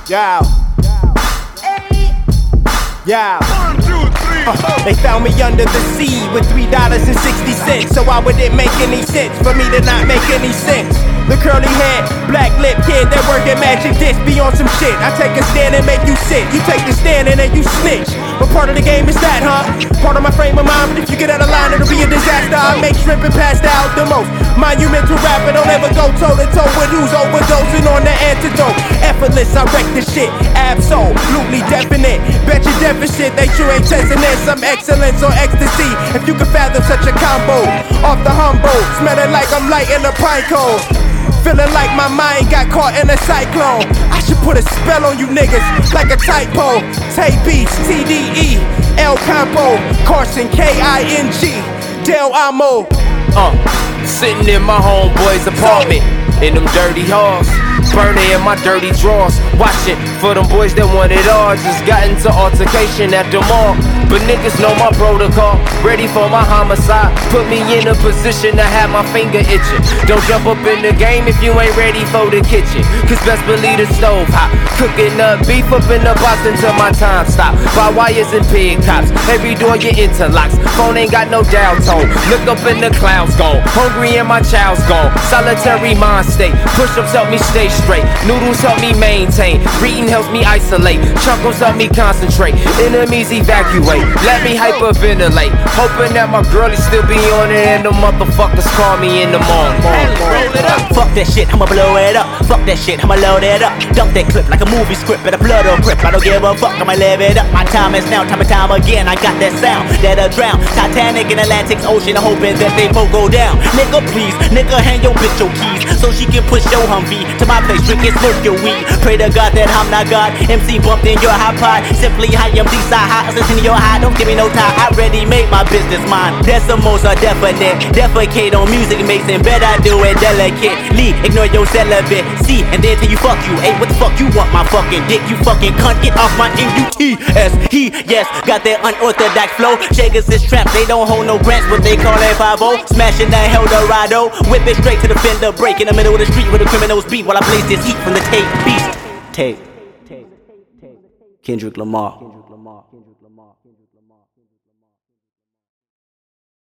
Yeah. Yeah. They found me under the sea with $3.60. So why would it make any sense for me to not make any sense? The curly head, black lip kid that work at Magic Disc be on some shit. I take a stand and make you sit. You take the stand and then you snitch. But part of the game is that, huh? Part of my frame of mind. But if you get out of line, it'll be a disaster. I make shrimp and pass out the most monumental rapper. Don't ever go toe to toe with who's overdosing on the antidote. Effortless, I wreck the shit. Absolutely definite. Bet you deficit that you ain't testing in some excellence or ecstasy. If you could fathom such a combo, off the humble, smelling like I'm lighting a pine cone. Feeling like my mind got caught in a cyclone. I should put a spell on you niggas like a typo. Tay Beats, TDE, El Campo, Carson, King, Del Amo. Sitting in my homeboy's apartment, in them dirty halls, burning in my dirty drawers, watching for them boys that want it all. Just got into altercation at the mall, but niggas know my protocol. Ready for my homicide, put me in a position to have my finger itching. Don't jump up in the game if you ain't ready for the kitchen, cause best believe the stove hot. Cooking up beef up in the box until my time stop. By wires and pig cops, every door you interlocks. Phone ain't got no dial tone. Look up in the clouds gone, hungry and my child's gone. Solitary mind state, push-ups help me stay straight. Noodles help me maintain, reading helps me isolate. Chuckles help me concentrate, enemies evacuate. Let me hyperventilate, hoping that my girlie still be on it and the motherfuckers call me in the morning. Roll it up. Fuck that shit, I'ma blow it up. Fuck that shit, I'ma load it up. Dump that clip like a movie script, better blood or grip. I don't give a fuck, I'ma live it up. My time is now, time and time again. I got that sound that'll drown Titanic in Atlantic Ocean, hoping that they both go down. Nigga please, nigga hand your bitch your keys so she can push your Humvee to my place, drink and smoke your weed. Pray to God that I'm not God. MC bumped in your high pod, simply high MD side high, listen to your high, don't give me no time. I already made my business mine. Decimals are definite, defecate on music makes it better. I do it delicately, ignore your celibate. See, and then till you fuck you. Hey, what the fuck you want my fucking dick? You fucking cunt, get off my MUTS. He, yes, got that unorthodox flow. Shakers is trapped, they don't hold no grants, but they call that 5-0. Smashing that Eldorado, whip it straight to the fender, break in the middle of the street where the criminals beat while I blaze this heat from the tape beast. Tape. Kendrick Lamar.